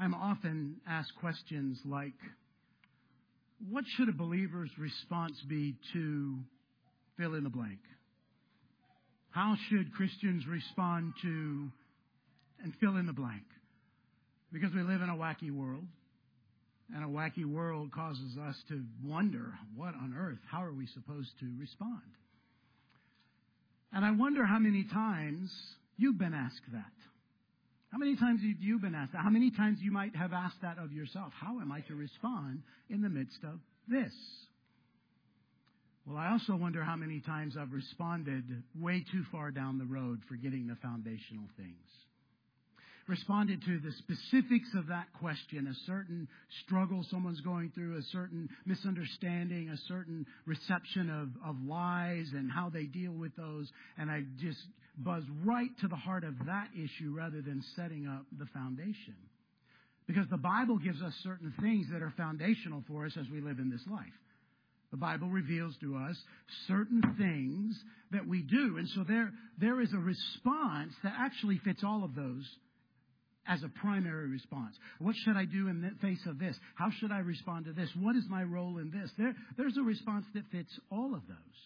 I'm often asked questions like, what should a believer's response be to fill in the blank? How should Christians respond to and fill in the blank? Because we live in a wacky world, and a wacky world causes us to wonder, what on earth, how are we supposed to respond? And I wonder how many times you've been asked that. How many times have you been asked that? How many times you might have asked that of yourself? How am I to respond in the midst of this? Well, I also wonder how many times I've responded way too far down the road, forgetting the foundational things. Responded to the specifics of that question, a certain struggle someone's going through, a certain misunderstanding, a certain reception of lies and how they deal with those. And I just buzz right to the heart of that issue rather than setting up the foundation. Because the Bible gives us certain things that are foundational for us as we live in this life. The Bible reveals to us certain things that we do. And so there is a response that actually fits all of those as a primary response. What should I do in the face of this? How should I respond to this? What is my role in this? There's a response that fits all of those.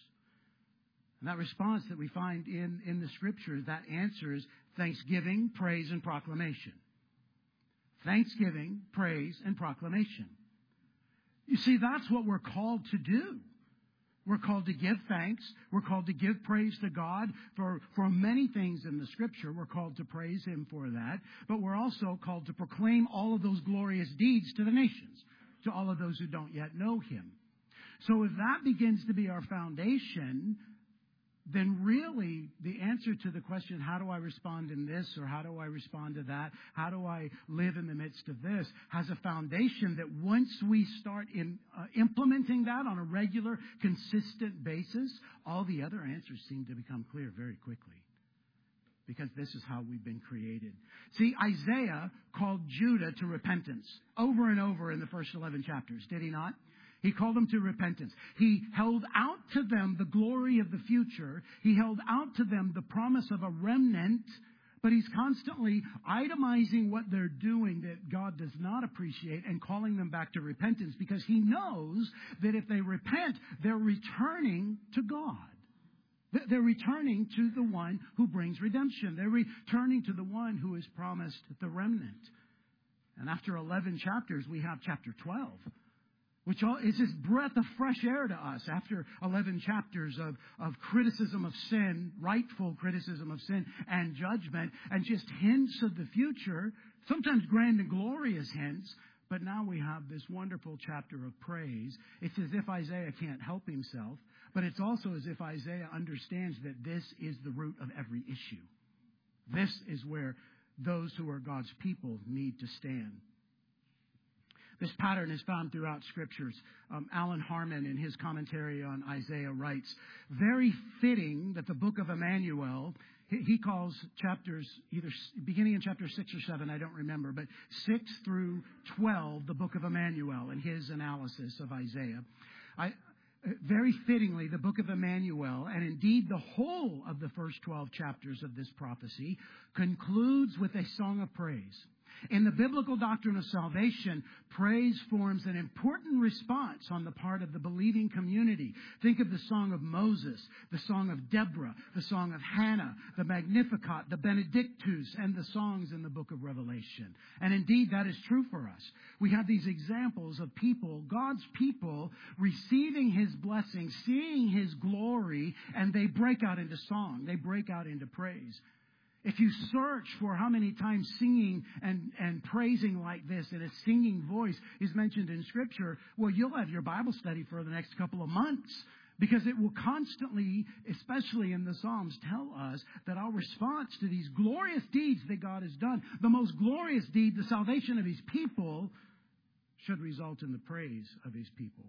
And that response that we find in the Scriptures, that answers thanksgiving, praise, and proclamation. Thanksgiving, praise, and proclamation. You see, that's what we're called to do. We're called to give thanks. We're called to give praise to God for many things in the Scripture. We're called to praise Him for that. But we're also called to proclaim all of those glorious deeds to the nations, to all of those who don't yet know Him. So if that begins to be our foundation, then really the answer to the question, how do I respond in this, or how do I respond to that, how do I live in the midst of this, has a foundation that once we start implementing that on a regular, consistent basis, all the other answers seem to become clear very quickly. Because this is how we've been created. See, Isaiah called Judah to repentance over and over in the first 11 chapters, did he not? He called them to repentance. He held out to them the glory of the future. He held out to them the promise of a remnant. But he's constantly itemizing what they're doing that God does not appreciate and calling them back to repentance, because he knows that if they repent, they're returning to God. They're returning to the one who brings redemption. They're returning to the one who has promised the remnant. And after 11 chapters, we have chapter 12. Which is this breath of fresh air to us after 11 chapters of criticism of sin, rightful criticism of sin and judgment, and just hints of the future, sometimes grand and glorious hints. But now we have this wonderful chapter of praise. It's as if Isaiah can't help himself, but it's also as if Isaiah understands that this is the root of every issue. This is where those who are God's people need to stand. This pattern is found throughout Scriptures. Alan Harmon, in his commentary on Isaiah, writes, very fitting that the book of Emmanuel, he calls chapters, either beginning in chapter 6 or 7, I don't remember, but 6 through 12, the book of Emmanuel, in his analysis of Isaiah. Very fittingly, the book of Emmanuel, and indeed the whole of the first 12 chapters of this prophecy, concludes with a song of praise. In the biblical doctrine of salvation, praise forms an important response on the part of the believing community. Think of the song of Moses, the song of Deborah, the song of Hannah, the Magnificat, the Benedictus, and the songs in the book of Revelation. And indeed, that is true for us. We have these examples of people, God's people, receiving His blessing, seeing His glory, and they break out into song. They break out into praise. If you search for how many times singing and praising like this in a singing voice is mentioned in Scripture, well, you'll have your Bible study for the next couple of months, because it will constantly, especially in the Psalms, tell us that our response to these glorious deeds that God has done, the most glorious deed, the salvation of His people, should result in the praise of His people.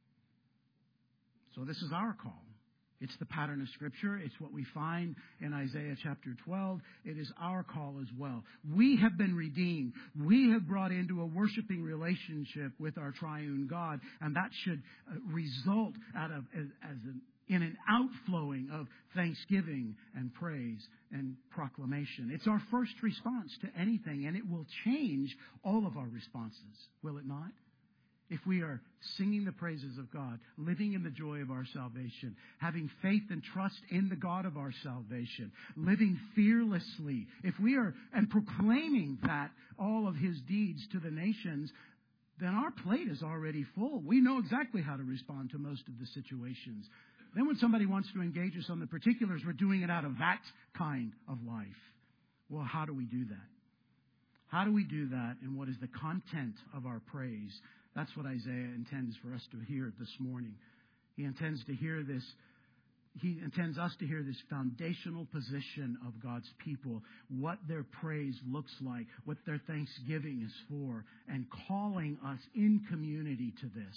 So this is our call. It's the pattern of Scripture. It's what we find in Isaiah chapter 12. It is our call as well. We have been redeemed. We have brought into a worshiping relationship with our triune God, and that should result out of as in an outflowing of thanksgiving and praise and proclamation. It's our first response to anything, and it will change all of our responses, will it not? If we are singing the praises of God, living in the joy of our salvation, having faith and trust in the God of our salvation, living fearlessly, if we are and proclaiming that all of His deeds to the nations, then our plate is already full. We know exactly how to respond to most of the situations. Then when somebody wants to engage us on the particulars, we're doing it out of that kind of life. Well, how do we do that? How do we do that, and what is the content of our praise? That's what Isaiah intends for us to hear this morning. He intends to hear this. He intends us to hear this foundational position of God's people, what their praise looks like, what their thanksgiving is for, and calling us in community to this.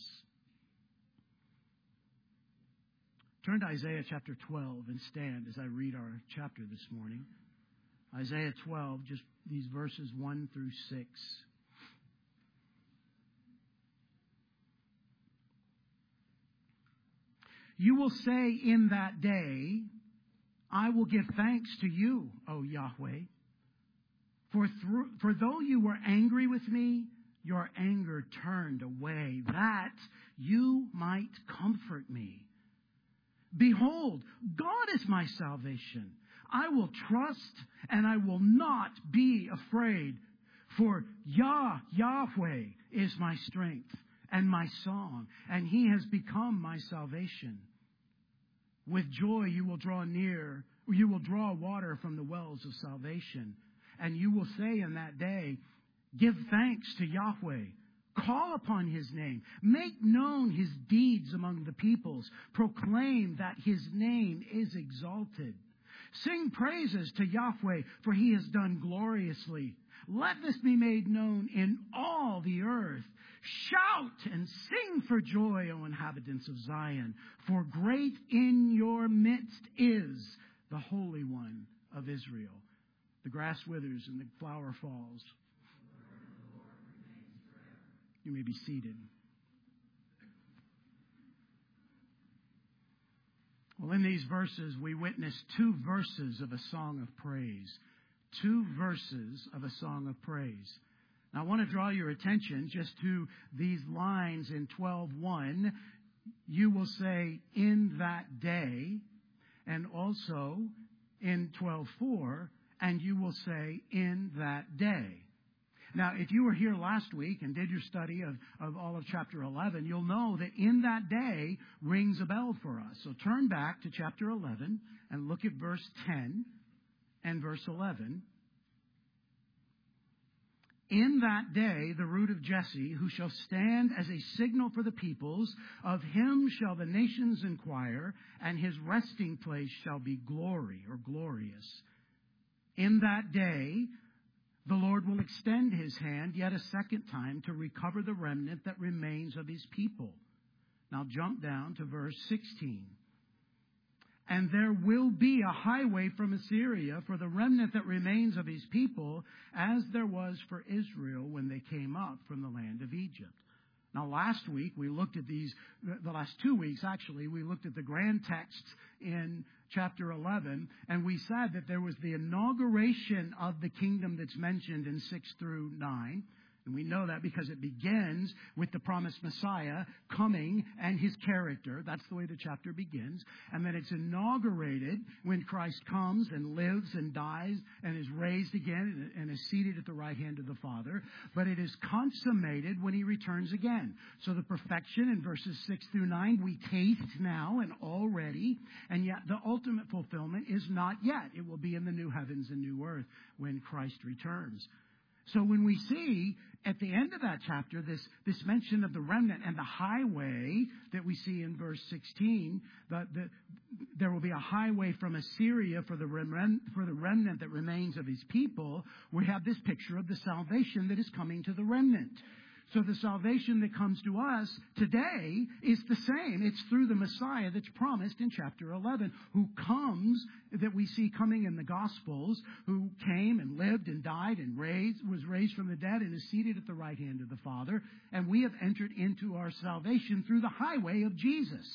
Turn to Isaiah chapter 12 and stand as I read our chapter this morning. Isaiah 12, just these verses 1 through 6. You will say in that day, I will give thanks to you, O Yahweh. For though you were angry with me, your anger turned away, that you might comfort me. Behold, God is my salvation. I will trust and I will not be afraid. For Yahweh is my strength and my song, and He has become my salvation. With joy you will draw near, you will draw water from the wells of salvation. And you will say in that day, give thanks to Yahweh. Call upon His name. Make known His deeds among the peoples. Proclaim that His name is exalted. Sing praises to Yahweh, for He has done gloriously. Let this be made known in all the earth. Shout and sing for joy, O inhabitants of Zion, for great in your midst is the Holy One of Israel. The grass withers and the flower falls. You may be seated. Well, in these verses, we witness two verses of a song of praise. Two verses of a song of praise. Now, I want to draw your attention just to these lines in 12:1. You will say, in that day, and also in 12:4, and you will say, in that day. Now, if you were here last week and did your study of all of chapter 11, you'll know that in that day rings a bell for us. So turn back to chapter 11 and look at verse 10 and verse 11. In that day, the root of Jesse, who shall stand as a signal for the peoples, of him shall the nations inquire, and his resting place shall be glory or glorious. In that day, the Lord will extend His hand yet a second time to recover the remnant that remains of His people. Now jump down to verse 16. And there will be a highway from Assyria for the remnant that remains of His people, as there was for Israel when they came up from the land of Egypt. Now last week we looked at the last 2 weeks actually, we looked at the grand texts in chapter 11, and we said that there was the inauguration of the kingdom that's mentioned in 6 through 9. And we know that because it begins with the promised Messiah coming and His character. That's the way the chapter begins. And then it's inaugurated when Christ comes and lives and dies and is raised again and is seated at the right hand of the Father. But it is consummated when He returns again. So the perfection in verses 6 through 9 we taste now and already. And yet the ultimate fulfillment is not yet. It will be in the new heavens and new earth when Christ returns. So when we see at the end of that chapter this mention of the remnant and the highway that we see in verse 16, there will be a highway from Assyria for the remnant that remains of His people, we have this picture of the salvation that is coming to the remnant. So the salvation that comes to us today is the same. It's through the Messiah that's promised in chapter 11, who comes, that we see coming in the Gospels, who came and lived and died and was raised from the dead and is seated at the right hand of the Father. And we have entered into our salvation through the highway of Jesus.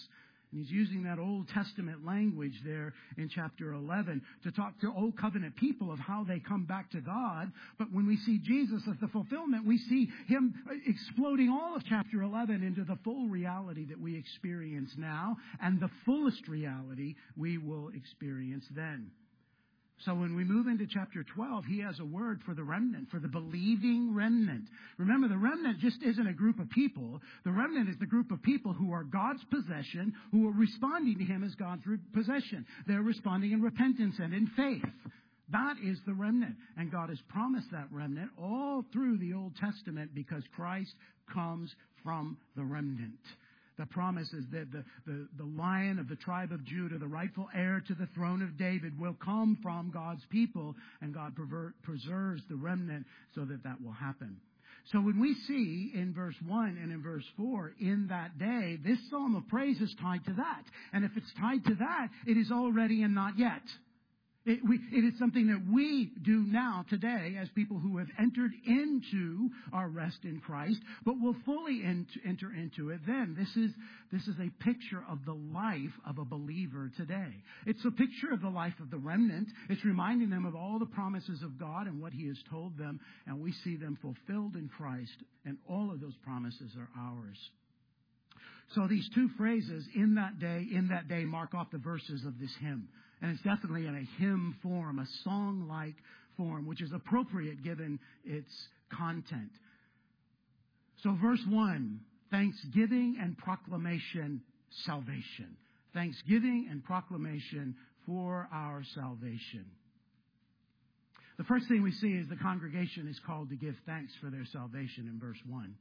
And he's using that Old Testament language there in chapter 11 to talk to Old Covenant people of how they come back to God. But when we see Jesus as the fulfillment, we see him exploding all of chapter 11 into the full reality that we experience now and the fullest reality we will experience then. So when we move into chapter 12, he has a word for the remnant, for the believing remnant. Remember, the remnant just isn't a group of people. The remnant is the group of people who are God's possession, who are responding to him as God's possession. They're responding in repentance and in faith. That is the remnant. And God has promised that remnant all through the Old Testament because Christ comes from the remnant. The promise is that the Lion of the tribe of Judah, the rightful heir to the throne of David, will come from God's people, and God preserves the remnant so that that will happen. So when we see in verse 1 and in verse 4, in that day, this psalm of praise is tied to that. And if it's tied to that, it is already and not yet. It is something that we do now today as people who have entered into our rest in Christ, but will fully enter into it then. This is a picture of the life of a believer today. It's a picture of the life of the remnant. It's reminding them of all the promises of God and what he has told them, and we see them fulfilled in Christ, and all of those promises are ours. So these two phrases, in that day, mark off the verses of this hymn. And it's definitely in a hymn form, a song-like form, which is appropriate given its content. So verse 1, thanksgiving and proclamation, salvation. Thanksgiving and proclamation for our salvation. The first thing we see is the congregation is called to give thanks for their salvation in verse 1.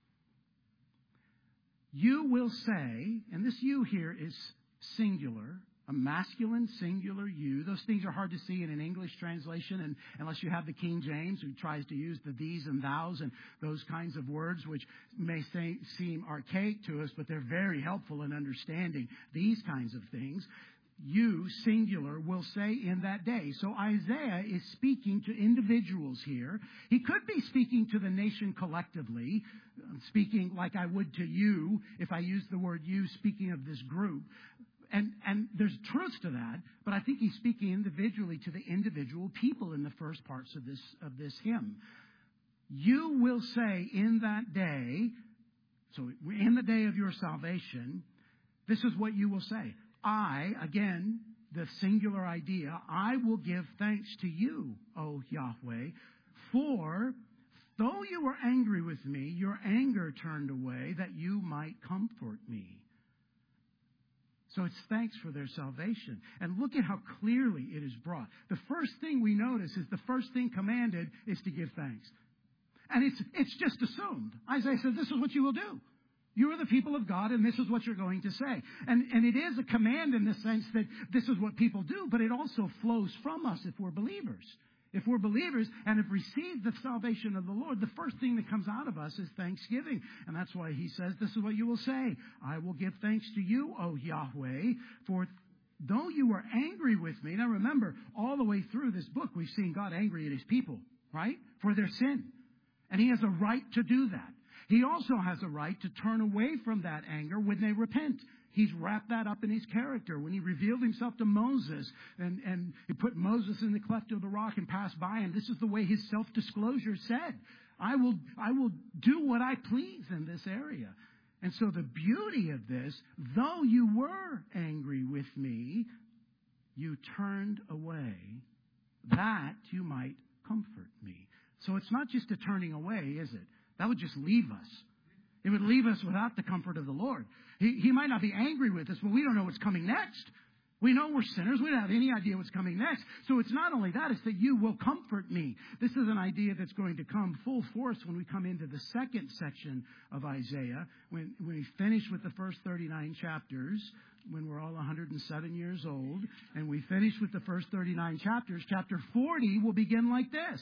You will say, and this you here is singular, a masculine singular you. Those things are hard to see in an English translation, and unless you have the King James, who tries to use the these and thous and those kinds of words, which may seem archaic to us, but they're very helpful in understanding these kinds of things. You, singular, will say in that day. So Isaiah is speaking to individuals here. He could be speaking to the nation collectively, speaking like I would to you if I used the word you, speaking of this group. And there's truth to that, but I think he's speaking individually to the individual people in the first parts of this hymn. You will say in that day, so in the day of your salvation, this is what you will say. I, again, the singular idea, I will give thanks to you, O Yahweh, for though you were angry with me, your anger turned away that you might comfort me. So it's thanks for their salvation. And look at how clearly it is brought. The first thing we notice is the first thing commanded is to give thanks. And it's just assumed. Isaiah says, this is what you will do. You are the people of God, and this is what you're going to say. And it is a command in the sense that this is what people do, but it also flows from us if we're believers. If we're believers and have received the salvation of the Lord, the first thing that comes out of us is thanksgiving. And that's why he says, this is what you will say. I will give thanks to you, O Yahweh, for though you were angry with me. Now remember, all the way through this book, we've seen God angry at his people, right? For their sin. And he has a right to do that. He also has a right to turn away from that anger when they repent. He's wrapped that up in his character. When he revealed himself to Moses and he put Moses in the cleft of the rock and passed by, and this is the way his self-disclosure said, I will do what I please in this area. And so the beauty of this, though you were angry with me, you turned away that you might comfort me. So it's not just a turning away, is it? That would just leave us. It would leave us without the comfort of the Lord. He might not be angry with us, but we don't know what's coming next. We know we're sinners. We don't have any idea what's coming next. So it's not only that, it's that you will comfort me. This is an idea that's going to come full force when we come into the second section of Isaiah. When we finish with the first 39 chapters, when we're all 107 years old, and we finish with the first 39 chapters, chapter 40 will begin like this.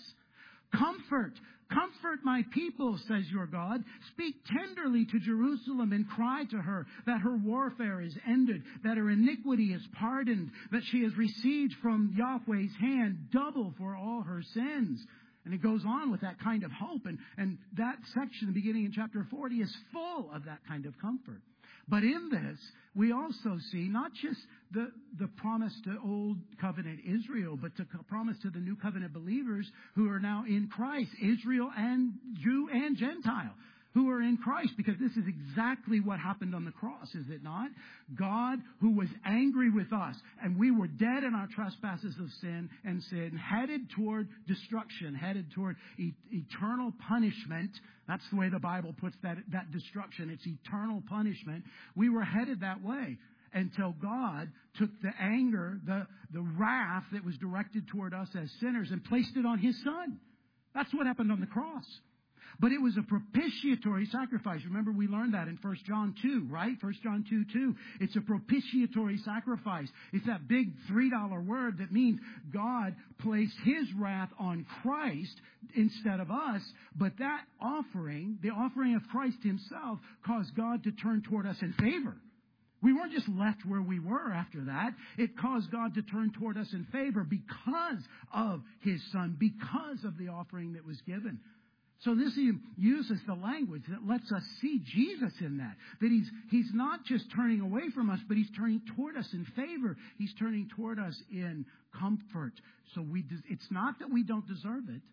Comfort my people, says your God. Speak tenderly to Jerusalem and cry to her that her warfare is ended, that her iniquity is pardoned, that she has received from Yahweh's hand double for all her sins. And it goes on with that kind of hope. And that section beginning in chapter 40 is full of that kind of comfort. But in this, we also see not just the promise to Old Covenant Israel, but the promise to the New Covenant believers who are now in Christ, Israel and Jew and Gentile, who are in Christ, because this is exactly what happened on the cross, is it not? God, who was angry with us, and we were dead in our trespasses of sin, headed toward destruction, headed toward eternal punishment. That's the way the Bible puts that destruction. It's eternal punishment. We were headed that way until God took the anger, the wrath that was directed toward us as sinners, and placed it on His Son. That's what happened on the cross. But it was a propitiatory sacrifice. Remember, we learned that in 1 John 2, right? 1 John 2:2. It's a propitiatory sacrifice. It's that big $3 word that means God placed His wrath on Christ instead of us. But that offering, the offering of Christ Himself, caused God to turn toward us in favor. We weren't just left where we were after that. It caused God to turn toward us in favor because of His Son, because of the offering that was given. So this uses the language that lets us see Jesus in that. That he's not just turning away from us, but He's turning toward us in favor. He's turning toward us in comfort. So it's not that we don't deserve it.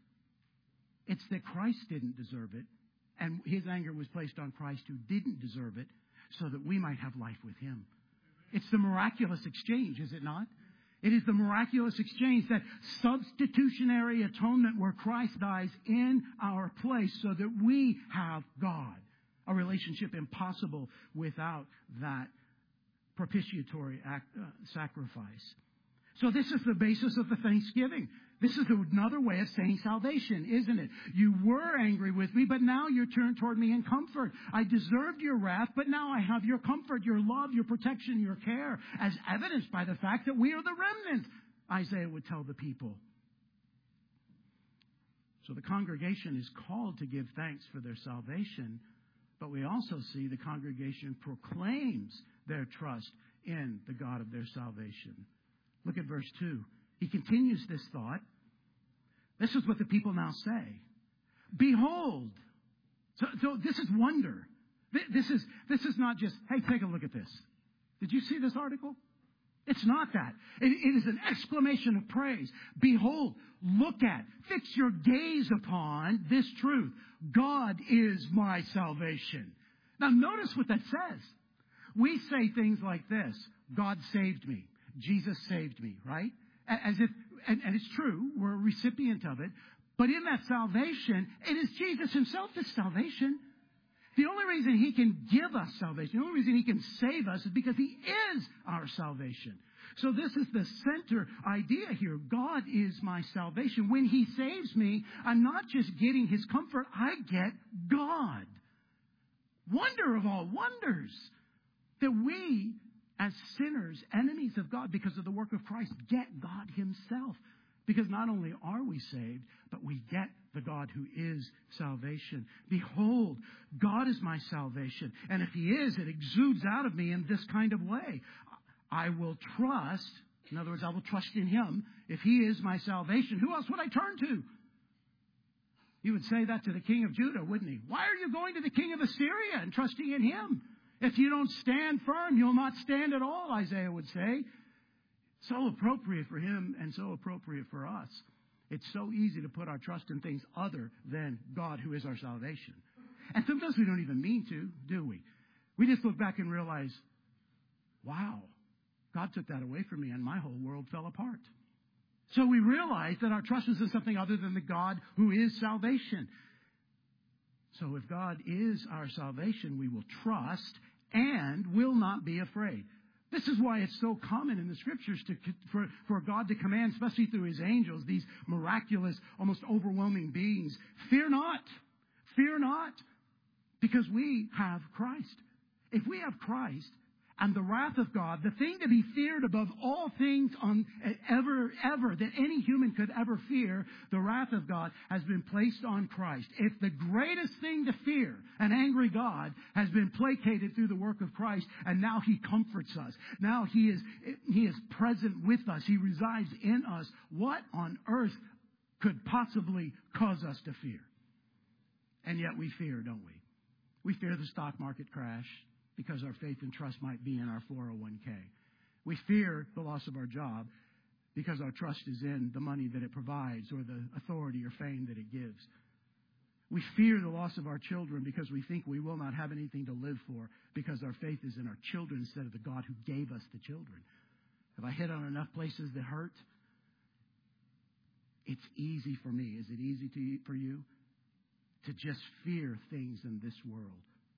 It's that Christ didn't deserve it. And His anger was placed on Christ, who didn't deserve it, so that we might have life with Him. It's the miraculous exchange, is it not? It is the miraculous exchange, that substitutionary atonement where Christ dies in our place so that we have God. A relationship impossible without that propitiatory sacrifice. So this is the basis of the thanksgiving. This is another way of saying salvation, isn't it? You were angry with me, but now you're turned toward me in comfort. I deserved your wrath, but now I have your comfort, your love, your protection, your care, as evidenced by the fact that we are the remnant, Isaiah would tell the people. So the congregation is called to give thanks for their salvation, but we also see the congregation proclaims their trust in the God of their salvation. Look at verse 2. He continues this thought. This is what the people now say. Behold. So this is wonder. This is not just, hey, take a look at this. Did you see this article? It's not that. It is an exclamation of praise. Behold, look at, fix your gaze upon this truth. God is my salvation. Now notice what that says. We say things like this. God saved me. Jesus saved me, right? As if, and it's true, we're a recipient of it. But in that salvation, it is Jesus Himself that's salvation. The only reason He can give us salvation, the only reason He can save us is because He is our salvation. So this is the center idea here. God is my salvation. When He saves me, I'm not just getting His comfort, I get God. Wonder of all wonders that we, as sinners, enemies of God, because of the work of Christ, get God Himself. Because not only are we saved, but we get the God who is salvation. Behold, God is my salvation. And if He is, it exudes out of me in this kind of way. I will trust, in other words, I will trust in Him. If He is my salvation, who else would I turn to? You would say that to the king of Judah, wouldn't he? Why are you going to the king of Assyria and trusting in him? If you don't stand firm, you'll not stand at all, Isaiah would say. So appropriate for him and so appropriate for us. It's so easy to put our trust in things other than God, who is our salvation. And sometimes we don't even mean to, do we? We just look back and realize, wow, God took that away from me and my whole world fell apart. So we realize that our trust is in something other than the God who is salvation. So if God is our salvation, we will trust and will not be afraid. This is why it's so common in the Scriptures for God to command, especially through His angels, these miraculous, almost overwhelming beings, fear not, because we have Christ. If we have Christ and the wrath of God, the thing to be feared above all things ever that any human could ever fear, the wrath of God has been placed on Christ. If the greatest thing to fear, an angry God, has been placated through the work of Christ, and now He comforts us. Now He is present with us. He resides in us. What on earth could possibly cause us to fear? And yet we fear, don't we? We fear the stock market crash. because our faith and trust might be in our 401k. We fear the loss of our job because our trust is in the money that it provides or the authority or fame that it gives. We fear the loss of our children because we think we will not have anything to live for because our faith is in our children instead of the God who gave us the children. Have I hit on enough places that hurt? It's easy for me. Is it easy for you? To just fear things in this world.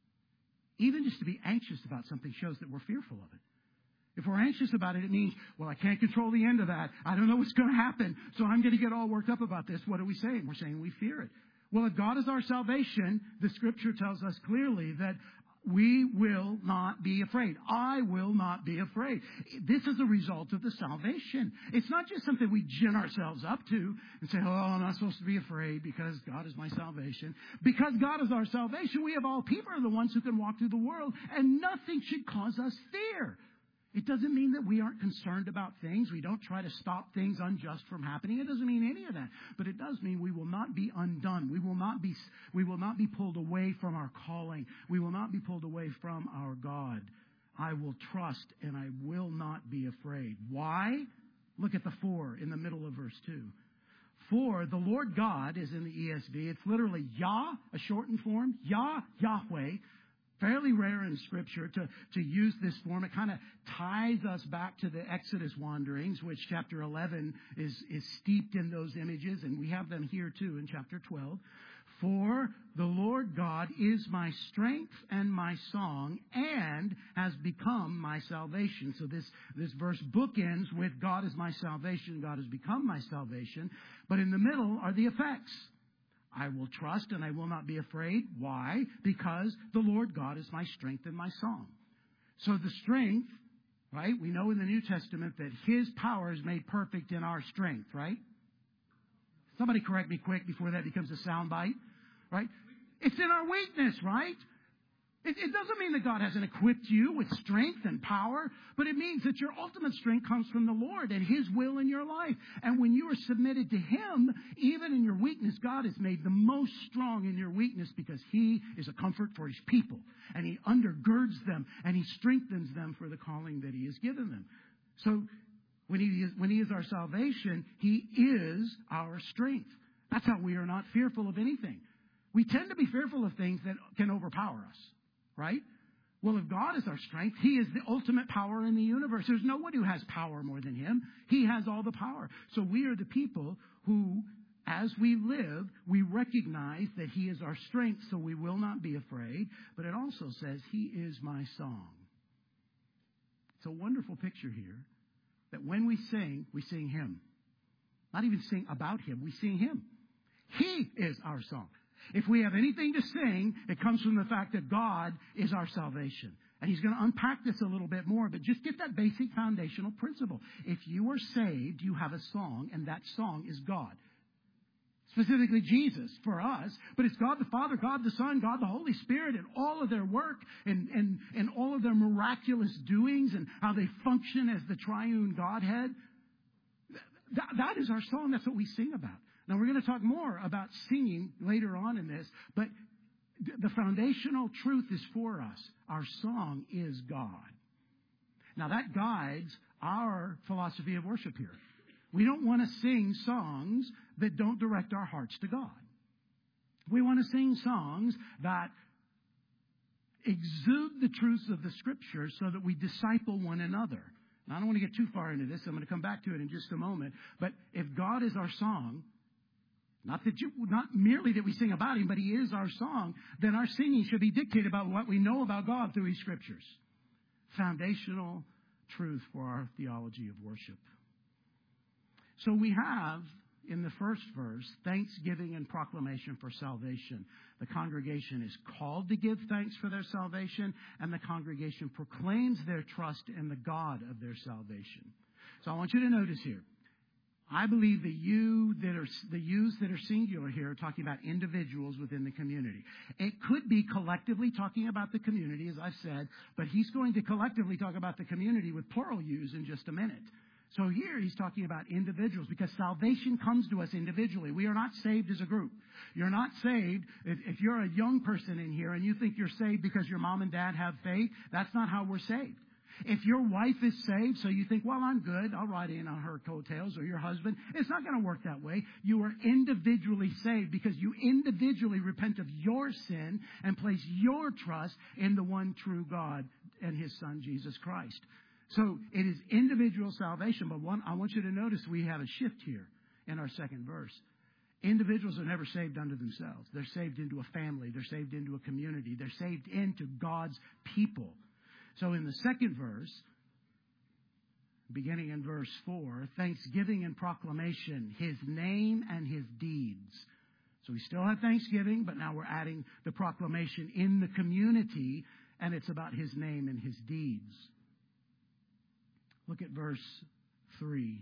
Even just to be anxious about something shows that we're fearful of it. If we're anxious about it, it means, well, I can't control the end of that. I don't know what's going to happen, so I'm going to get all worked up about this. What are we saying? We're saying we fear it. Well, if God is our salvation, the Scripture tells us clearly that we will not be afraid. I will not be afraid. This is a result of the salvation. It's not just something we gin ourselves up to and say, oh, I'm not supposed to be afraid because God is my salvation. Because God is our salvation, we of all people are the ones who can walk through the world, and nothing should cause us fear. It doesn't mean that we aren't concerned about things. We don't try to stop things unjust from happening. It doesn't mean any of that. But it does mean we will not be undone. We will not be pulled away from our calling. We will not be pulled away from our God. I will trust and I will not be afraid. Why? Look at the 4 in the middle of verse 2. For the Lord God is in the ESV. It's literally Yah, a shortened form. Yah, Yahweh. Fairly rare in Scripture to use this form. It kind of ties us back to the Exodus wanderings, which chapter 11 is steeped in those images, and we have them here too in chapter 12. For the Lord God is my strength and my song, and has become my salvation. So this verse bookends with God is my salvation, God has become my salvation. But in the middle are the effects. I will trust and I will not be afraid. Why? Because the Lord God is my strength and my song. So the strength, right? We know in the New Testament that His power is made perfect in our strength, right? Somebody correct me quick before that becomes a soundbite, right? It's in our weakness, right? It doesn't mean that God hasn't equipped you with strength and power, but it means that your ultimate strength comes from the Lord and His will in your life. And when you are submitted to Him, even in your weakness, God is made the most strong in your weakness because He is a comfort for His people. And He undergirds them and He strengthens them for the calling that He has given them. So when He is our salvation, He is our strength. That's how we are not fearful of anything. We tend to be fearful of things that can overpower us. Right? Well, if God is our strength, He is the ultimate power in the universe. There's no one who has power more than Him. He has all the power. So we are the people who, as we live, we recognize that He is our strength, so we will not be afraid. But it also says, He is my song. It's a wonderful picture here that when we sing Him. Not even sing about Him, we sing Him. He is our song. If we have anything to sing, it comes from the fact that God is our salvation. And He's going to unpack this a little bit more, but just get that basic foundational principle. If you are saved, you have a song, and that song is God. Specifically Jesus for us, but it's God the Father, God the Son, God the Holy Spirit, and all of their work and all of their miraculous doings and how they function as the triune Godhead. That is our song. That's what we sing about. Now, we're going to talk more about singing later on in this, but the foundational truth is for us. Our song is God. Now, that guides our philosophy of worship here. We don't want to sing songs that don't direct our hearts to God. We want to sing songs that exude the truths of the Scripture so that we disciple one another. Now, I don't want to get too far into this. I'm going to come back to it in just a moment. But if God is our song, not merely that we sing about Him, but He is our song, then our singing should be dictated by what we know about God through His Scriptures. Foundational truth for our theology of worship. So we have, in the first verse, thanksgiving and proclamation for salvation. The congregation is called to give thanks for their salvation, and the congregation proclaims their trust in the God of their salvation. So I want you to notice here, I believe the yous that are singular here are talking about individuals within the community. It could be collectively talking about the community, as I've said, but he's going to collectively talk about the community with plural yous in just a minute. So here he's talking about individuals because salvation comes to us individually. We are not saved as a group. You're not saved. If you're a young person in here and you think you're saved because your mom and dad have faith, that's not how we're saved. If your wife is saved, so you think, well, I'm good, I'll ride in on her coattails, or your husband, it's not going to work that way. You are individually saved because you individually repent of your sin and place your trust in the one true God and His Son, Jesus Christ. So it is individual salvation, but I want you to notice we have a shift here in our second verse. Individuals are never saved unto themselves. They're saved into a family. They're saved into a community. They're saved into God's people. So in the second verse, beginning in verse 4, thanksgiving and proclamation, His name and His deeds. So we still have thanksgiving, but now we're adding the proclamation in the community, and it's about His name and His deeds. Look at verse 3.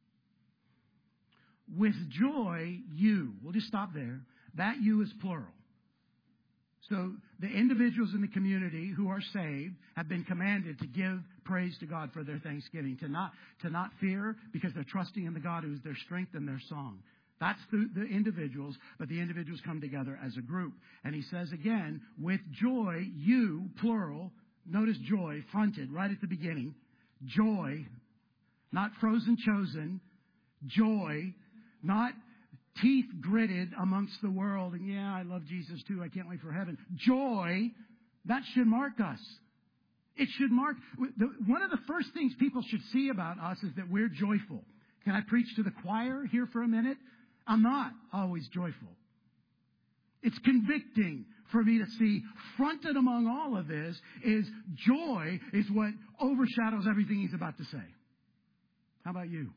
With joy, you. We'll just stop there. That you is plural. So the individuals in the community who are saved have been commanded to give praise to God for their thanksgiving, to not fear because they're trusting in the God who is their strength and their song. That's the individuals, but the individuals come together as a group. And he says again, with joy, you, plural, notice joy fronted right at the beginning. Joy, not frozen chosen. Joy, not teeth gritted amongst the world. And yeah, I love Jesus too. I can't wait for heaven. Joy, that should mark us. It should mark. One of the first things people should see about us is that we're joyful. Can I preach to the choir here for a minute? I'm not always joyful. It's convicting for me to see fronted among all of this is joy is what overshadows everything he's about to say. How about you?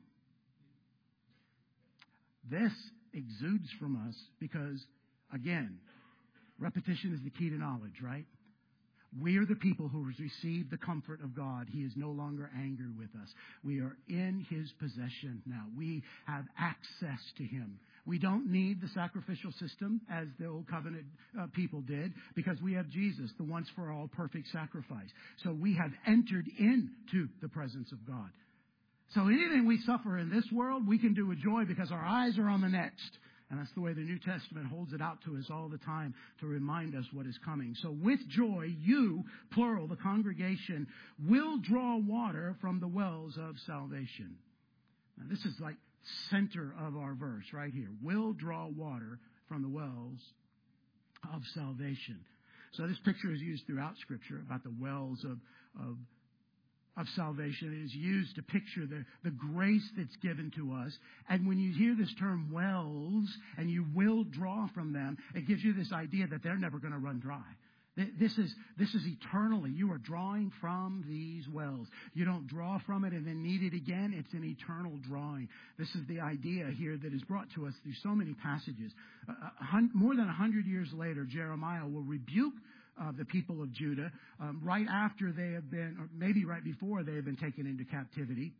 This exudes from us because, again, repetition is the key to knowledge, right? We are the people who receive the comfort of God. He is no longer angry with us. We are in His possession now. We have access to Him. We don't need the sacrificial system as the old covenant people did because we have Jesus, the once for all perfect sacrifice. So we have entered into the presence of God. So anything we suffer in this world, we can do with joy because our eyes are on the next. And that's the way the New Testament holds it out to us all the time to remind us what is coming. So with joy, you, plural, the congregation, will draw water from the wells of salvation. Now this is like center of our verse right here. Will draw water from the wells of salvation. So this picture is used throughout Scripture about the wells of salvation. It is used to picture the grace that's given to us. And when you hear this term wells, and you will draw from them, it gives you this idea that they're never going to run dry. This is eternally. You are drawing from these wells. You don't draw from it and then need it again. It's an eternal drawing. This is the idea here that is brought to us through so many passages. More than 100 years later, Jeremiah will rebuke the people of Judah right after they have been, or maybe right before they have been taken into captivity.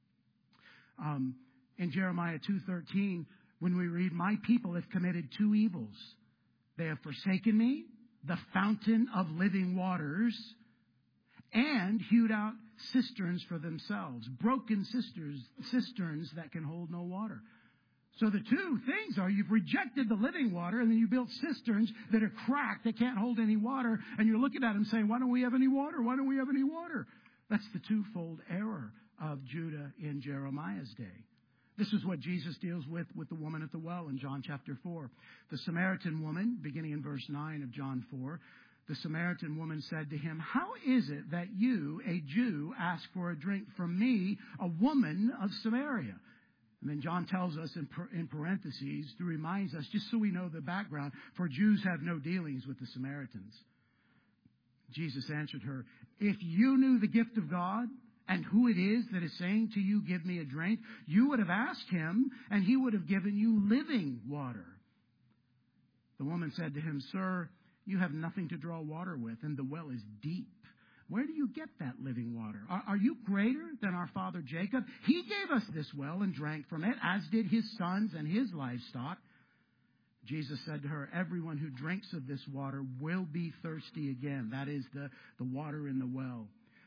In Jeremiah 2:13, when we read, "My people have committed two evils. They have forsaken me, the fountain of living waters, and hewed out cisterns for themselves, broken cisterns that can hold no water." So the two things are you've rejected the living water and then you built cisterns that are cracked, that can't hold any water, and you're looking at them saying, why don't we have any water? Why don't we have any water? That's the twofold error of Judah in Jeremiah's day. This is what Jesus deals with the woman at the well in John chapter 4. The Samaritan woman, beginning in verse 9 of John 4, the Samaritan woman said to him, "How is it that you, a Jew, ask for a drink from me, a woman of Samaria?" And then John tells us in parentheses, to remind us, just so we know the background, for Jews have no dealings with the Samaritans. Jesus answered her, "If you knew the gift of God and who it is that is saying to you, 'Give me a drink,' you would have asked him, and he would have given you living water." The woman said to him, "Sir, you have nothing to draw water with, and the well is deep. Where do you get that living water? Are you greater than our father Jacob? He gave us this well and drank from it, as did his sons and his livestock." Jesus said to her, "Everyone who drinks of this water will be thirsty again." That is the water in the well.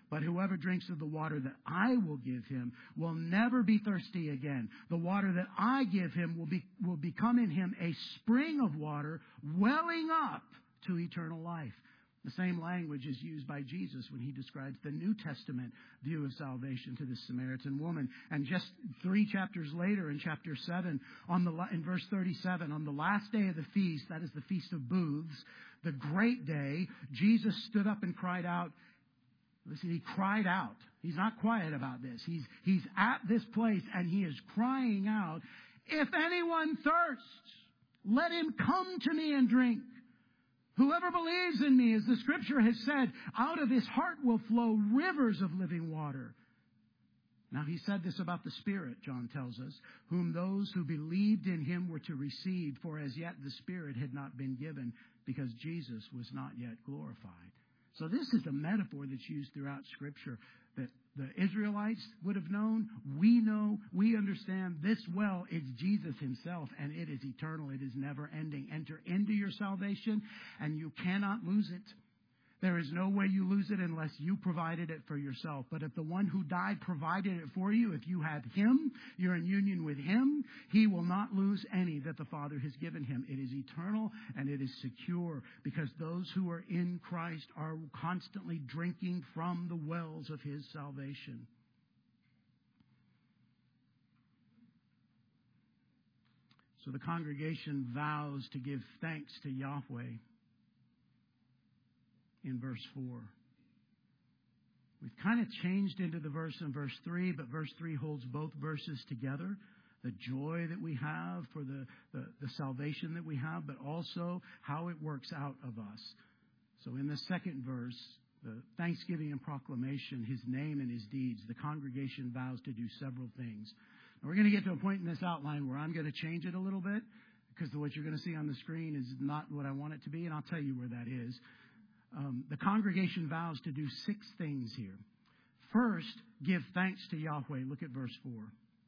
But whoever drinks of the water that I will give him will never be thirsty again. The water that I give him will become in him a spring of water welling up to eternal life. The same language is used by Jesus when he describes the New Testament view of salvation to this Samaritan woman. And just 3 chapters later, in chapter 7, in verse 37, on the last day of the feast, that is the Feast of Booths, the great day, Jesus stood up and cried out. Listen, he cried out. He's not quiet about this. He's at this place and he is crying out, "If anyone thirsts, let him come to me and drink. Whoever believes in me, as the scripture has said, out of his heart will flow rivers of living water." Now he said this about the Spirit, John tells us, whom those who believed in him were to receive, for as yet the Spirit had not been given, because Jesus was not yet glorified. So this is a metaphor that's used throughout Scripture that the Israelites would have known. We know, we understand this well. It's Jesus himself, and it is eternal. It is never ending. Enter into your salvation, and you cannot lose it. There is no way you lose it unless you provided it for yourself. But if the one who died provided it for you, if you have him, you're in union with him, he will not lose any that the Father has given him. It is eternal and it is secure, because those who are in Christ are constantly drinking from the wells of his salvation. So the congregation vows to give thanks to Yahweh. In verse 4. We've kind of changed into the verse in verse 3, but verse 3 holds both verses together. The joy that we have for the salvation that we have, but also how it works out of us. So in the second verse, the thanksgiving and proclamation, his name and his deeds, the congregation vows to do several things. Now we're going to get to a point in this outline where I'm going to change it a little bit, because what you're going to see on the screen is not what I want it to be, and I'll tell you where that is. The congregation vows to do 6 things here. First, give thanks to Yahweh. Look at verse 4.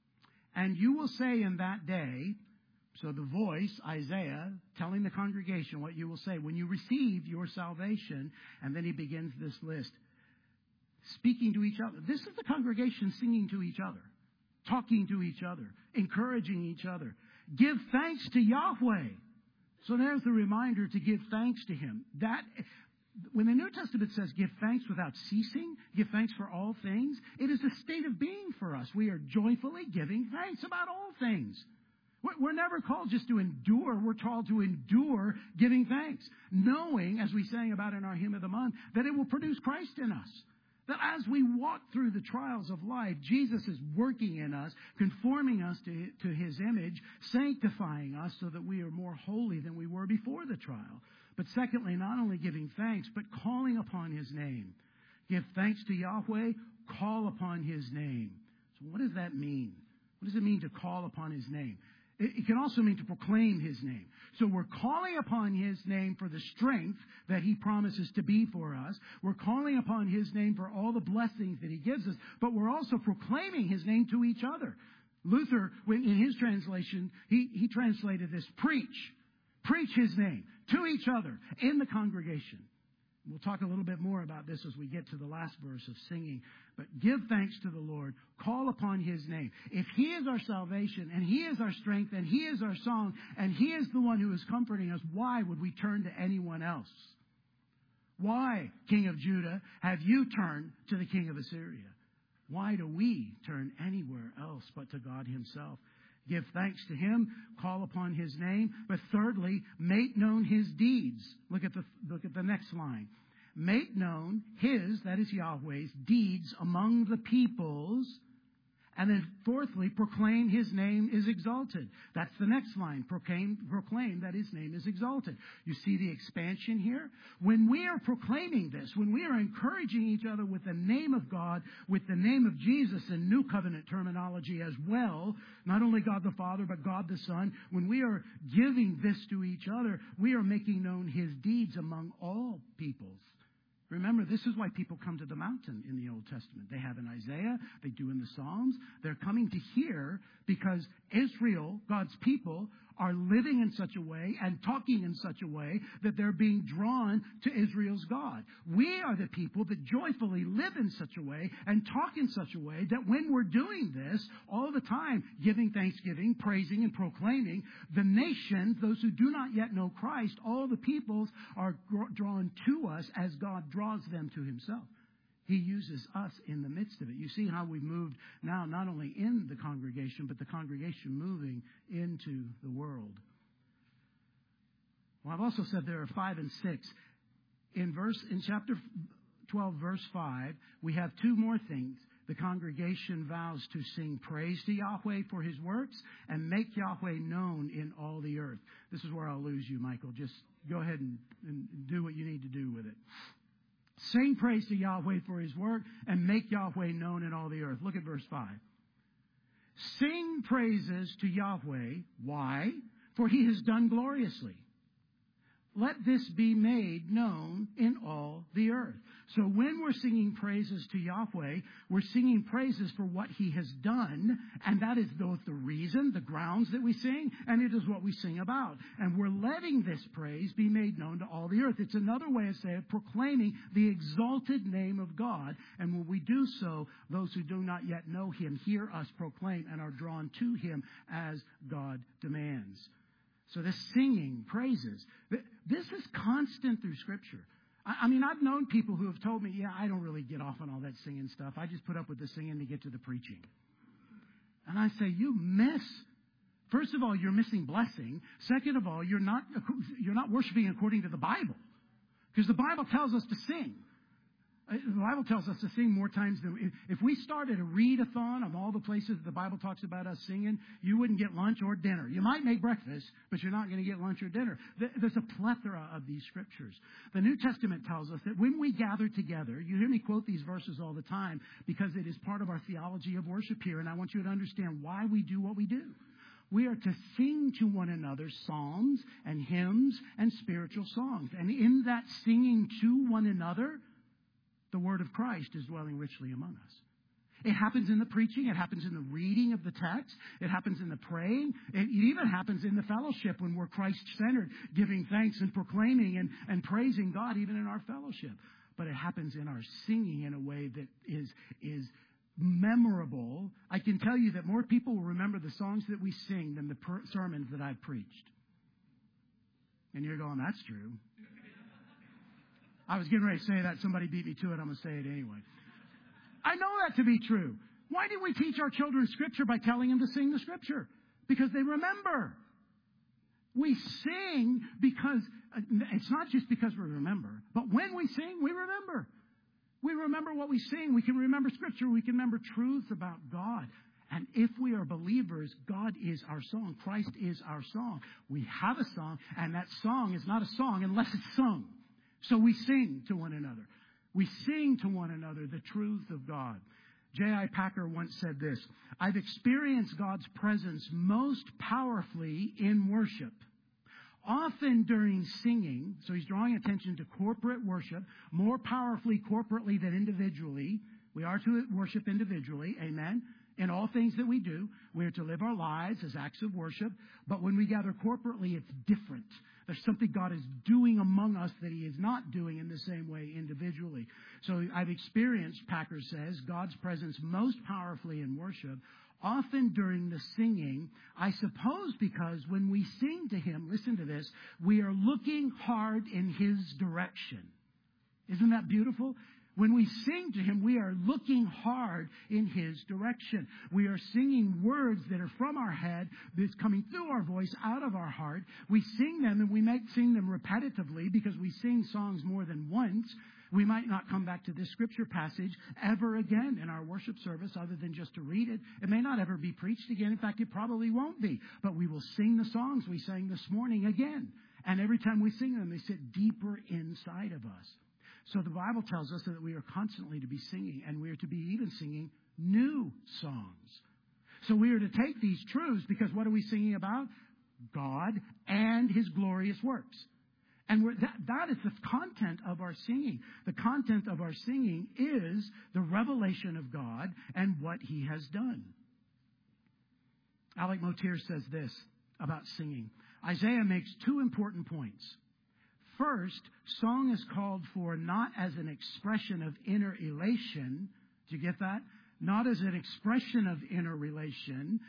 And you will say in that day, so the voice, Isaiah, telling the congregation what you will say when you receive your salvation. And then he begins this list. Speaking to each other. This is the congregation singing to each other, talking to each other, encouraging each other. Give thanks to Yahweh. So there's the reminder to give thanks to him. When the New Testament says give thanks without ceasing, give thanks for all things, it is a state of being for us. We are joyfully giving thanks about all things. We're never called just to endure. We're called to endure giving thanks, knowing, as we sang about in our hymn of the month, that it will produce Christ in us. That as we walk through the trials of life, Jesus is working in us, conforming us to his image, sanctifying us so that we are more holy than we were before the trial. But secondly, not only giving thanks, but calling upon his name. Give thanks to Yahweh, call upon his name. So what does that mean? What does it mean to call upon his name? It can also mean to proclaim his name. So we're calling upon his name for the strength that he promises to be for us. We're calling upon his name for all the blessings that he gives us. But we're also proclaiming his name to each other. Luther, in his translation, he translated this, preach. Preach his name to each other in the congregation. We'll talk a little bit more about this as we get to the last verse of singing. But give thanks to the Lord. Call upon his name. If he is our salvation, and he is our strength, and he is our song, and he is the one who is comforting us, why would we turn to anyone else? Why, King of Judah, have you turned to the king of Assyria? Why do we turn anywhere else but to God himself? Give thanks to him, call upon his name. But thirdly, make known his deeds. Look at the next line. Make known his, that is Yahweh's, deeds among the peoples. And then fourthly, proclaim his name is exalted. That's the next line. Proclaim that his name is exalted. You see the expansion here? When we are proclaiming this, when we are encouraging each other with the name of God, with the name of Jesus in New Covenant terminology as well, not only God the Father, but God the Son, when we are giving this to each other, we are making known his deeds among all peoples. Remember, this is why people come to the mountain in the Old Testament. They have in Isaiah, they do in the Psalms. They're coming to hear because Israel, God's people, are living in such a way and talking in such a way that they're being drawn to Israel's God. We are the people that joyfully live in such a way and talk in such a way that when we're doing this all the time, giving thanksgiving, praising, and proclaiming, the nations, those who do not yet know Christ, all the peoples are drawn to us as God draws them to himself. He uses us in the midst of it. You see how we've moved now, not only in the congregation, but the congregation moving into the world. Well, I've also said there are 5 and 6. In chapter 12, verse 5, we have 2 more things. The congregation vows to sing praise to Yahweh for his works and make Yahweh known in all the earth. This is where I'll lose you, Michael. Just go ahead and do what you need to do with it. Sing praise to Yahweh for his work and make Yahweh known in all the earth. Look at verse 5. Sing praises to Yahweh. Why? For he has done gloriously. Let this be made known in all the earth. So when we're singing praises to Yahweh, we're singing praises for what he has done. And that is both the reason, the grounds that we sing, and it is what we sing about. And we're letting this praise be made known to all the earth. It's another way of saying proclaiming the exalted name of God. And when we do so, those who do not yet know him hear us proclaim and are drawn to him as God demands. So this singing praises, this is constant through Scripture. I mean, I've known people who have told me, yeah, I don't really get off on all that singing stuff. I just put up with the singing to get to the preaching. And I say, you miss. First of all, you're missing blessing. Second of all, you're not worshiping according to the Bible. Because the Bible tells us to sing. The Bible tells us to sing more times than... If we started a read-a-thon of all the places that the Bible talks about us singing, you wouldn't get lunch or dinner. You might make breakfast, but you're not going to get lunch or dinner. There's a plethora of these scriptures. The New Testament tells us that when we gather together, you hear me quote these verses all the time because it is part of our theology of worship here, and I want you to understand why we do what we do. We are to sing to one another psalms and hymns and spiritual songs. And in that singing to one another, the word of Christ is dwelling richly among us. It happens in the preaching. It happens in the reading of the text. It happens in the praying. It even happens in the fellowship when we're Christ-centered, giving thanks and proclaiming and praising God even in our fellowship. But it happens in our singing in a way that is memorable. I can tell you that more people will remember the songs that we sing than the sermons that I've preached. And you're going, that's true. I was getting ready to say that. Somebody beat me to it. I'm going to say it anyway. I know that to be true. Why do we teach our children Scripture by telling them to sing the Scripture? Because they remember. We sing because, it's not just because we remember, but when we sing, we remember. We remember what we sing. We can remember Scripture. We can remember truths about God. And if we are believers, God is our song. Christ is our song. We have a song, and that song is not a song unless it's sung. So we sing to one another. We sing to one another the truth of God. J.I. Packer once said this, I've experienced God's presence most powerfully in worship. Often during singing, so he's drawing attention to corporate worship, more powerfully corporately than individually. We are to worship individually, amen. In all things that we do, we are to live our lives as acts of worship. But when we gather corporately, it's different. There's something God is doing among us that he is not doing in the same way individually. So I've experienced, Packer says, God's presence most powerfully in worship, often during the singing, I suppose because when we sing to him, listen to this, we are looking hard in his direction. Isn't that beautiful? When we sing to him, we are looking hard in his direction. We are singing words that are from our head, that's coming through our voice, out of our heart. We sing them, and we might sing them repetitively because we sing songs more than once. We might not come back to this scripture passage ever again in our worship service other than just to read it. It may not ever be preached again. In fact, it probably won't be. But we will sing the songs we sang this morning again. And every time we sing them, they sit deeper inside of us. So the Bible tells us that we are constantly to be singing, and we are to be even singing new songs. So we are to take these truths because what are we singing about? God and his glorious works. And that is the content of our singing. The content of our singing is the revelation of God and what he has done. Alec Motier says this about singing. Isaiah makes two important points. First, song is called for not as an expression of inner elation. Do you get that? Not as an expression of inner relation,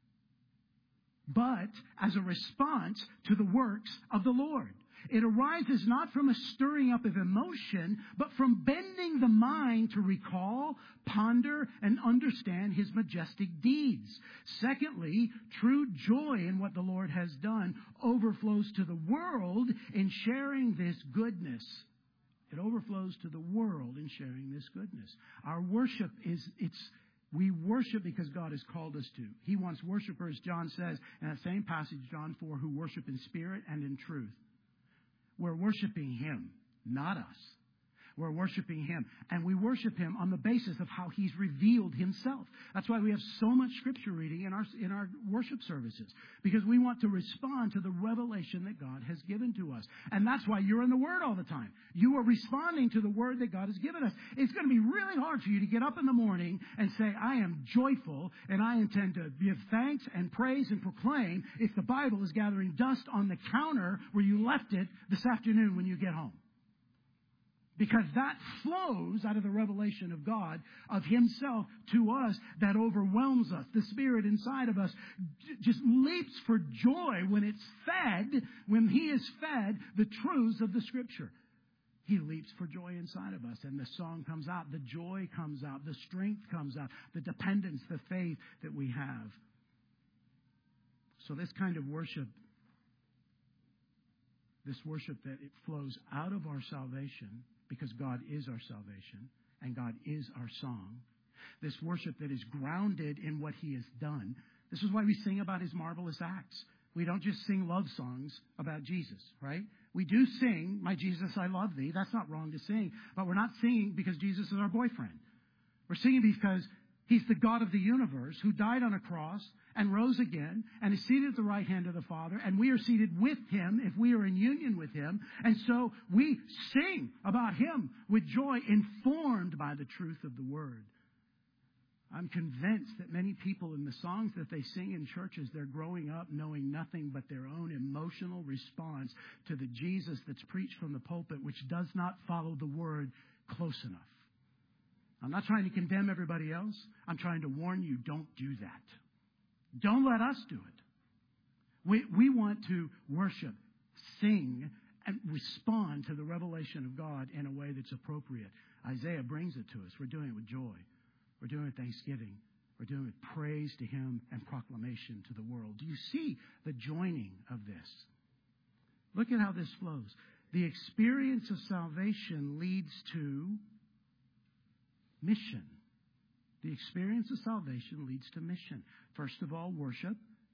but as a response to the works of the Lord. It arises not from a stirring up of emotion, but from bending the mind to recall, ponder, and understand His majestic deeds. Secondly, true joy in what the Lord has done overflows to the world in sharing this goodness. It overflows to the world in sharing this goodness. Our worship we worship because God has called us to. He wants worshipers, John says in that same passage, John 4, who worship in spirit and in truth. We're worshiping Him, not us. We're worshiping Him. And we worship Him on the basis of how He's revealed Himself. That's why we have so much scripture reading in our worship services. Because we want to respond to the revelation that God has given to us. And that's why you're in the Word all the time. You are responding to the Word that God has given us. It's going to be really hard for you to get up in the morning and say, I am joyful and I intend to give thanks and praise and proclaim if the Bible is gathering dust on the counter where you left it this afternoon when you get home. Because that flows out of the revelation of God, of Himself to us, that overwhelms us. The Spirit inside of us just leaps for joy when it's fed, when He is fed the truths of the Scripture. He leaps for joy inside of us, and the song comes out, the joy comes out, the strength comes out, the dependence, the faith that we have. So this kind of worship, this worship that it flows out of our salvation, because God is our salvation and God is our song. This worship that is grounded in what He has done. This is why we sing about His marvelous acts. We don't just sing love songs about Jesus, right? We do sing, My Jesus, I love thee. That's not wrong to sing. But we're not singing because Jesus is our boyfriend. We're singing because He's the God of the universe who died on a cross and rose again and is seated at the right hand of the Father. And we are seated with Him if we are in union with Him. And so we sing about Him with joy, informed by the truth of the Word. I'm convinced that many people in the songs that they sing in churches, they're growing up knowing nothing but their own emotional response to the Jesus that's preached from the pulpit, which does not follow the Word close enough. I'm not trying to condemn everybody else. I'm trying to warn you, don't do that. Don't let us do it. We want to worship, sing, and respond to the revelation of God in a way that's appropriate. Isaiah brings it to us. We're doing it with joy. We're doing it with thanksgiving. We're doing it with praise to Him and proclamation to the world. Do you see the joining of this? Look at how this flows. The experience of salvation leads to mission. The experience of salvation leads to mission. First of all, worship.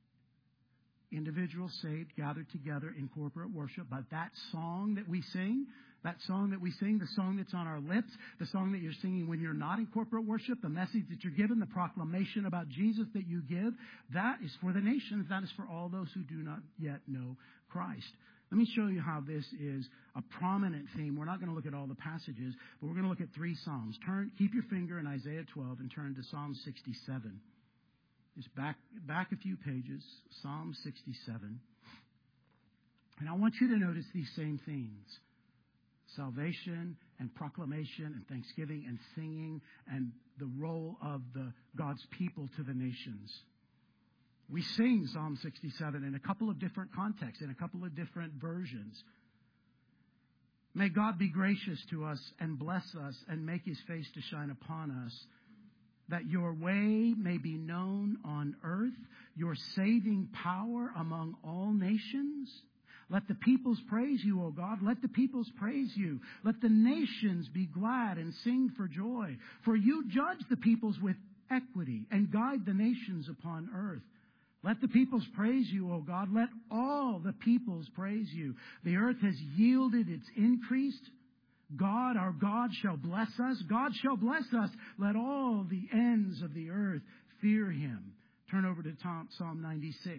Individuals saved, gathered together in corporate worship. But that song that we sing, the song that's on our lips, the song that you're singing when you're not in corporate worship, the message that you're given, the proclamation about Jesus that you give, that is for the nations. That is for all those who do not yet know Christ. Let me show you how this is a prominent theme. We're not going to look at all the passages, but we're going to look at 3 Psalms. Keep your finger in Isaiah 12 and turn to Psalm 67. Just back a few pages, Psalm 67. And I want you to notice these same themes. Salvation and proclamation and thanksgiving and singing and the role of God's people to the nations. We sing Psalm 67 in a couple of different contexts, in a couple of different versions. May God be gracious to us and bless us and make His face to shine upon us, that your way may be known on earth, your saving power among all nations. Let the peoples praise you, O God. Let the peoples praise you. Let the nations be glad and sing for joy. For you judge the peoples with equity and guide the nations upon earth. Let the peoples praise you, O God. Let all the peoples praise you. The earth has yielded its increase. God, our God, shall bless us. God shall bless us. Let all the ends of the earth fear Him. Turn over to Psalm 96.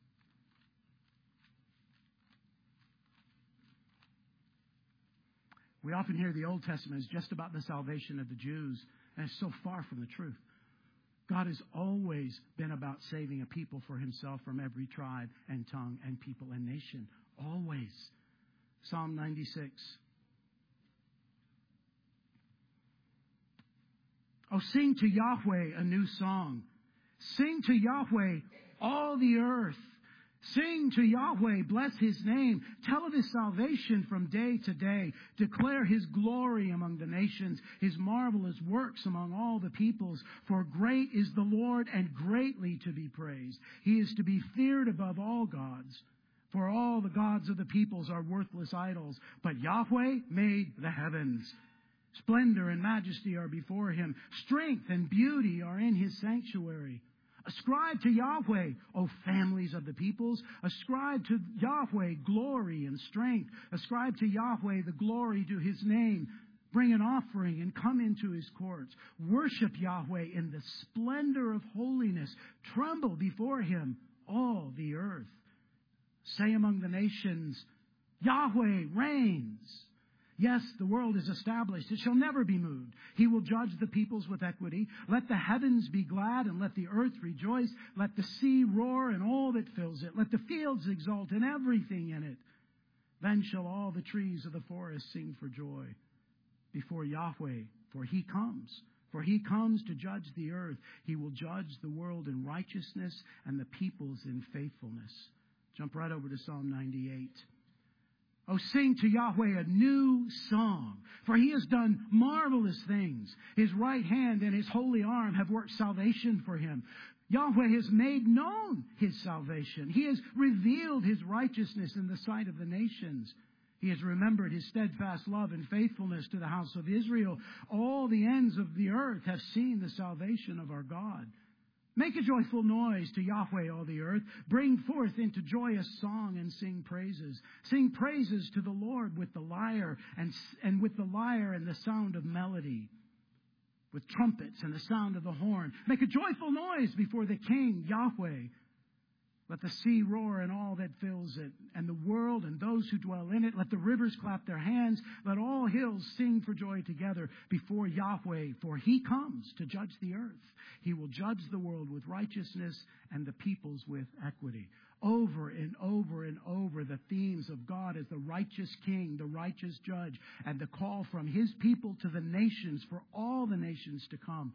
We often hear the Old Testament is just about the salvation of the Jews, and it's so far from the truth. God has always been about saving a people for himself from every tribe and tongue and people and nation. Always. Psalm 96. Oh, sing to Yahweh a new song. Sing to Yahweh all the earth. Sing to Yahweh, bless his name. Tell of his salvation from day to day. Declare his glory among the nations, his marvelous works among all the peoples. For great is the Lord and greatly to be praised. He is to be feared above all gods. For all the gods of the peoples are worthless idols. But Yahweh made the heavens. Splendor and majesty are before him. Strength and beauty are in his sanctuary. Ascribe to Yahweh, O families of the peoples. Ascribe to Yahweh glory and strength. Ascribe to Yahweh the glory to his name. Bring an offering and come into his courts. Worship Yahweh in the splendor of holiness. Tremble before him, all the earth. Say among the nations, Yahweh reigns. Yes, the world is established. It shall never be moved. He will judge the peoples with equity. Let the heavens be glad and let the earth rejoice. Let the sea roar and all that fills it. Let the fields exult and everything in it. Then shall all the trees of the forest sing for joy before Yahweh, for he comes. For he comes to judge the earth. He will judge the world in righteousness and the peoples in faithfulness. Jump right over to Psalm 98. Oh, sing to Yahweh a new song, for he has done marvelous things. His right hand and his holy arm have worked salvation for him. Yahweh has made known his salvation. He has revealed his righteousness in the sight of the nations. He has remembered his steadfast love and faithfulness to the house of Israel. All the ends of the earth have seen the salvation of our God. Make a joyful noise to Yahweh, all the earth. Bring forth into joyous song and sing praises. Sing praises to the Lord with the lyre and with the lyre and the sound of melody, with trumpets and the sound of the horn. Make a joyful noise before the King, Yahweh. Let the sea roar and all that fills it, and the world and those who dwell in it. Let the rivers clap their hands. Let all hills sing for joy together before Yahweh, for he comes to judge the earth. He will judge the world with righteousness and the peoples with equity. Over and over and over, the themes of God as the righteous king, the righteous judge, and the call from his people to the nations for all the nations to come.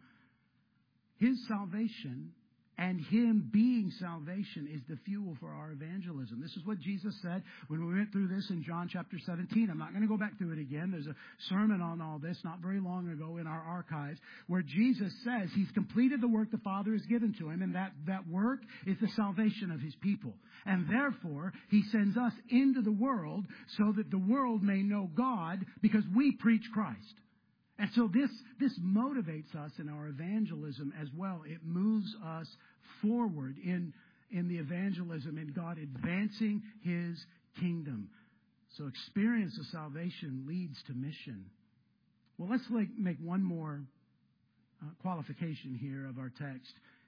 His salvation and him being salvation is the fuel for our evangelism. This is what Jesus said when we went through this in John chapter 17. I'm not going to go back through it again. There's a sermon on all this not very long ago in our archives where Jesus says he's completed the work the Father has given to him, and that work is the salvation of his people. And therefore, he sends us into the world so that the world may know God because we preach Christ. And so this motivates us in our evangelism as well. It moves us forward in the evangelism and God advancing his kingdom. So experience of salvation leads to mission. Well, let's make one more qualification here of our text.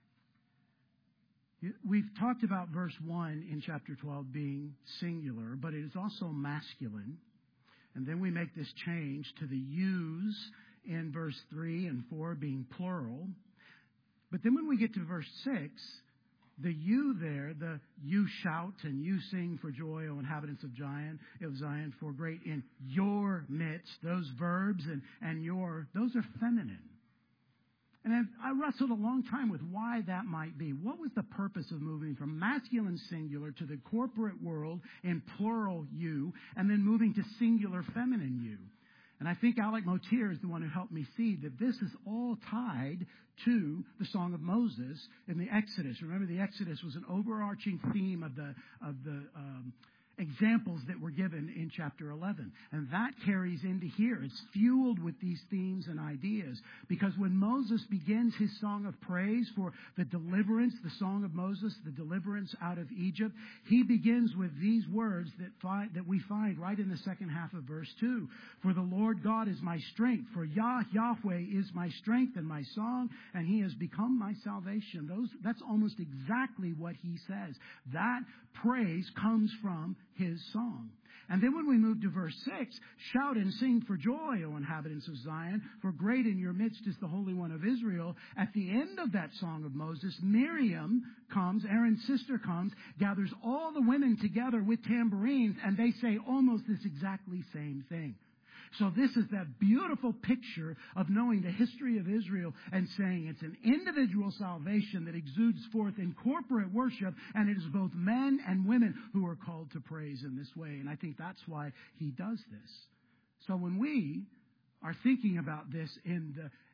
We've talked about verse 1 in chapter 12 being singular, but it is also masculine. And then we make this change to the yous in verse 3 and 4 being plural. But then when we get to verse 6, the you there, the you shout and you sing for joy, O inhabitants of Zion, for great in your midst, those verbs and your, those are feminine. And I wrestled a long time with why that might be. What was the purpose of moving from masculine singular to the corporate world in plural you, and then moving to singular feminine you? And I think Alec Motier is the one who helped me see that this is all tied to the Song of Moses in the Exodus. Remember, the Exodus was an overarching theme of the examples that were given in chapter 11. And that carries into here. It's fueled with these themes and ideas. Because when Moses begins his song of praise for the deliverance, the song of Moses, the deliverance out of Egypt, he begins with these words that we find right in the second half of verse 2. For the Lord God is my strength. For Yahweh is my strength and my song, and he has become my salvation. That's almost exactly what he says. That praise comes from his song. And then when we move to verse 6, shout and sing for joy, O inhabitants of Zion, for great in your midst is the Holy One of Israel. At the end of that song of Moses, Miriam comes, Aaron's sister comes, gathers all the women together with tambourines, and they say almost this exactly same thing. So this is that beautiful picture of knowing the history of Israel and saying it's an individual salvation that exudes forth in corporate worship, and it is both men and women who are called to praise in this way. And I think that's why he does this. So when we are thinking about this in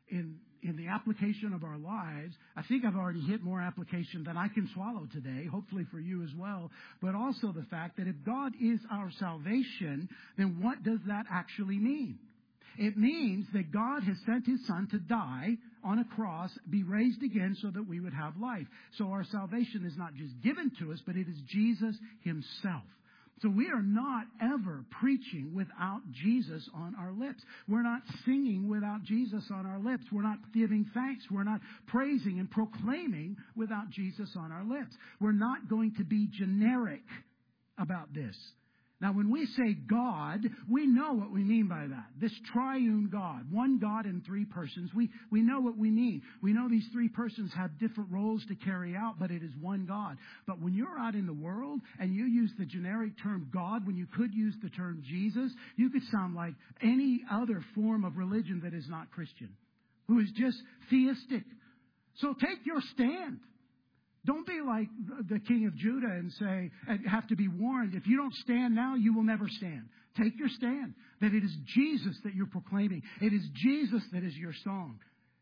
the application of our lives, I think I've already hit more application than I can swallow today, hopefully for you as well, but also the fact that if God is our salvation, then what does that actually mean? It means that God has sent his Son to die on a cross, be raised again so that we would have life. So our salvation is not just given to us, but it is Jesus himself. So we are not ever preaching without Jesus on our lips. We're not singing without Jesus on our lips. We're not giving thanks. We're not praising and proclaiming without Jesus on our lips. We're not going to be generic about this. Now, when we say God, we know what we mean by that. This triune God, one God in three persons, we know what we mean. We know these three persons have different roles to carry out, but it is one God. But when you're out in the world and you use the generic term God, when you could use the term Jesus, you could sound like any other form of religion that is not Christian, who is just theistic. So take your stand. Don't be like the king of Judah and say, and have to be warned, if you don't stand now, you will never stand. Take your stand. That it is Jesus that you're proclaiming. It is Jesus that is your song.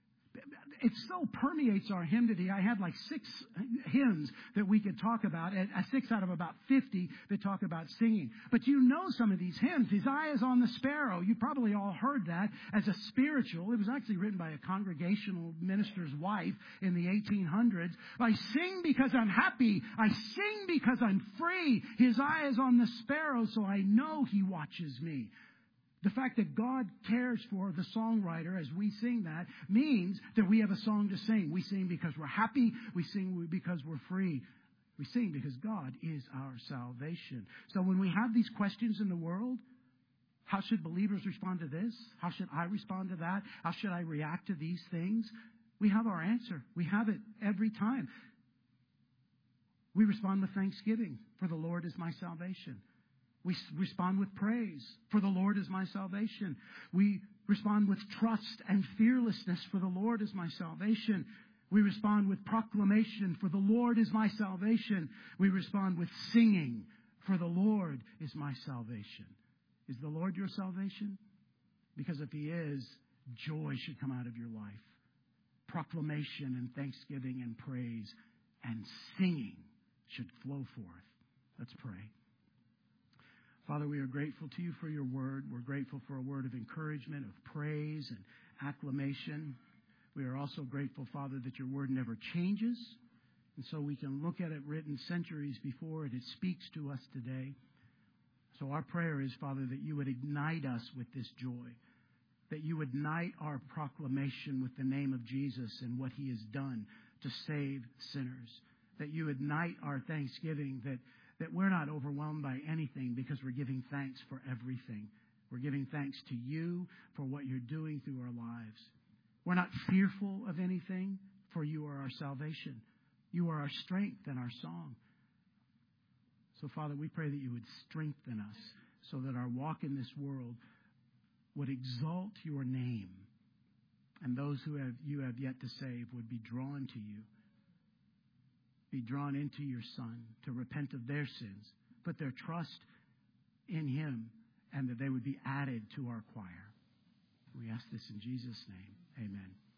It so permeates our hymnody. I had like 6 hymns that we could talk about, and 6 out of about 50 that talk about singing. But you know some of these hymns. His eye is on the sparrow. You probably all heard that as a spiritual. It was actually written by a congregational minister's wife in the 1800s. I sing because I'm happy. I sing because I'm free. His eye is on the sparrow, so I know he watches me. The fact that God cares for the songwriter as we sing that means that we have a song to sing. We sing because we're happy. We sing because we're free. We sing because God is our salvation. So when we have these questions in the world, how should believers respond to this? How should I respond to that? How should I react to these things? We have our answer. We have it every time. We respond with thanksgiving, for the Lord is my salvation. We respond with praise, for the Lord is my salvation. We respond with trust and fearlessness, for the Lord is my salvation. We respond with proclamation, for the Lord is my salvation. We respond with singing, for the Lord is my salvation. Is the Lord your salvation? Because if he is, joy should come out of your life. Proclamation and thanksgiving and praise and singing should flow forth. Let's pray. Father, we are grateful to you for your word. We're grateful for a word of encouragement, of praise and acclamation. We are also grateful, Father, that your word never changes. And so we can look at it written centuries before it. It speaks to us today. So our prayer is, Father, that you would ignite us with this joy, that you would ignite our proclamation with the name of Jesus and what he has done to save sinners, that you ignite our thanksgiving, that we're not overwhelmed by anything because we're giving thanks for everything. We're giving thanks to you for what you're doing through our lives. We're not fearful of anything, for you are our salvation. You are our strength and our song. So, Father, we pray that you would strengthen us so that our walk in this world would exalt your name, and those who you have yet to save would be drawn to you. Be drawn into your Son to repent of their sins, put their trust in him, and that they would be added to our choir. We ask this in Jesus' name. Amen.